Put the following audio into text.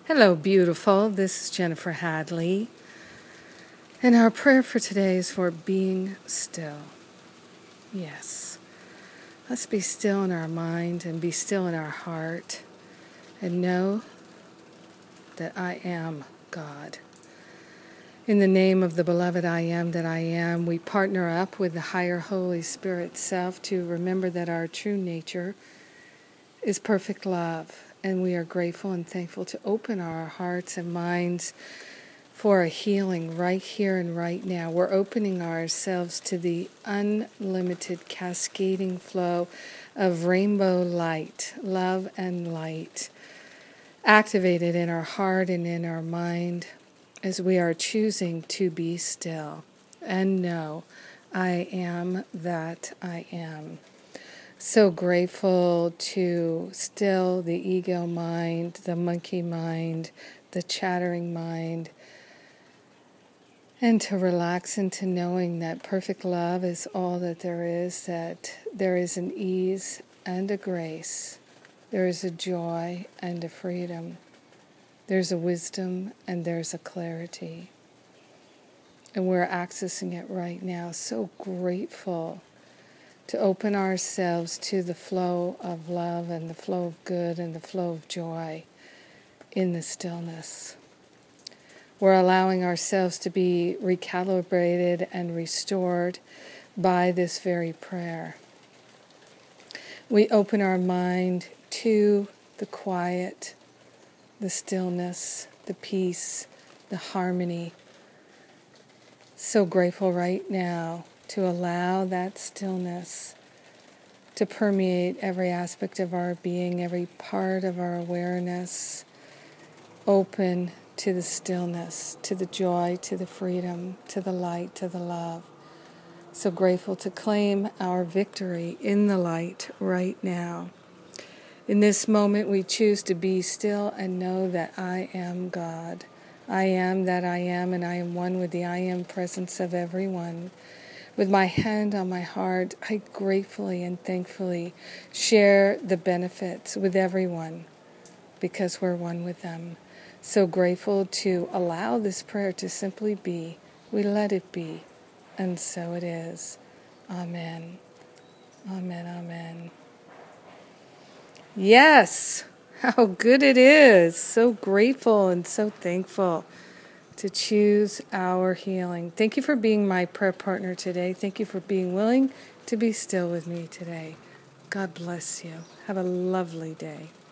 Hello, beautiful. This is Jennifer Hadley. And our prayer for today is for being still. Yes. Let's be still in our mind and be still in our heart and know that I am God. In the name of the beloved I am that I am, we partner up with the higher Holy Spirit self to remember that our true nature is perfect love. And we are grateful and thankful to open our hearts and minds for a healing right here and right now. We're opening ourselves to the unlimited cascading flow of rainbow light, love and light, activated in our heart and in our mind as we are choosing to be still and know I am that I am. So grateful to still the ego mind, the monkey mind, the chattering mind, and to relax into knowing that perfect love is all that there is, that there is an ease and a grace, there is a joy and a freedom, there's a wisdom and there's a clarity. And we're accessing it right now. So grateful to open ourselves to the flow of love and the flow of good and the flow of joy in the stillness. We're allowing ourselves to be recalibrated and restored by this very prayer. We open our mind to the quiet, the stillness, the peace, the harmony. So grateful right now to allow that stillness to permeate every aspect of our being, every part of our awareness, open to the stillness, to the joy, to the freedom, to the light, to the love. So grateful to claim our victory in the light right now. In this moment, we choose to be still and know that I am God. I am that I am, and I am one with the I am presence of everyone. With my hand on my heart, I gratefully and thankfully share the benefits with everyone because we're one with them. So grateful to allow this prayer to simply be. We let it be, and so it is. Amen. Amen, amen. Yes, how good it is. So grateful and so thankful to choose our healing. Thank you for being my prayer partner today. Thank you for being willing to be still with me today. God bless you. Have a lovely day.